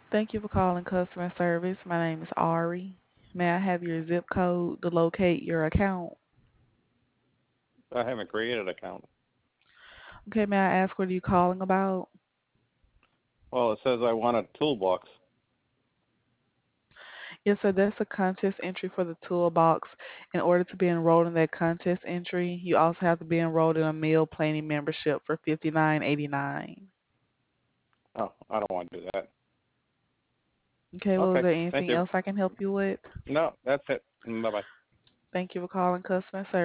Thank you for calling customer service. My name is Ari. May I have your zip code to locate your account? I haven't created an account. Okay, may I ask what are you calling about? Well, it says I want a toolbox. Yes, sir, that's a contest entry for the toolbox. In order to be enrolled in that contest entry, you also have to be enrolled in a meal planning membership for $59.89. Oh, I don't want to do that. Okay, well, is Okay, there thank anything you. else I can help you with? No, that's it. Bye bye. Thank you for calling customer service.